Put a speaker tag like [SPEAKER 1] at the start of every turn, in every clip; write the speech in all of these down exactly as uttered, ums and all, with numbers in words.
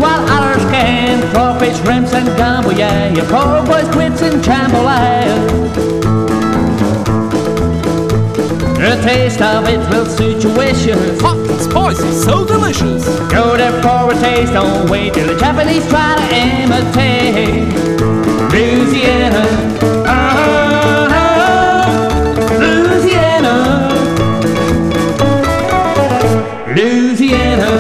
[SPEAKER 1] while others can. Crawfish, shrimps and gumbo, yeah. Your poor boys, grits and jambalaya. The taste of it will suit your wishes.
[SPEAKER 2] Hot and spicy, so delicious.
[SPEAKER 1] Go there for a taste, don't wait till the Japanese try to imitate. Louisiana, uh-huh, Louisiana, Louisiana,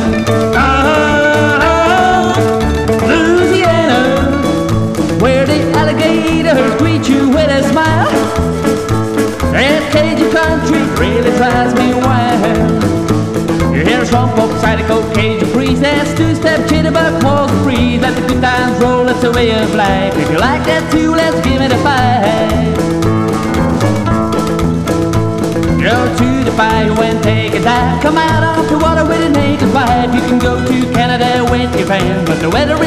[SPEAKER 1] uh-huh, Louisiana, where the alligators greet you with a smile. That Cajun country really drives me wild. You hear some folks say to go Cajun breeze. That's two-step jitterbug calls the breeze. Let the good times roll, it's a way of life. If you like that too, let's give it a five. Go to the bayou and take a dive. Come out off the water with a naked wife. You can go to Canada with your friends, but the weather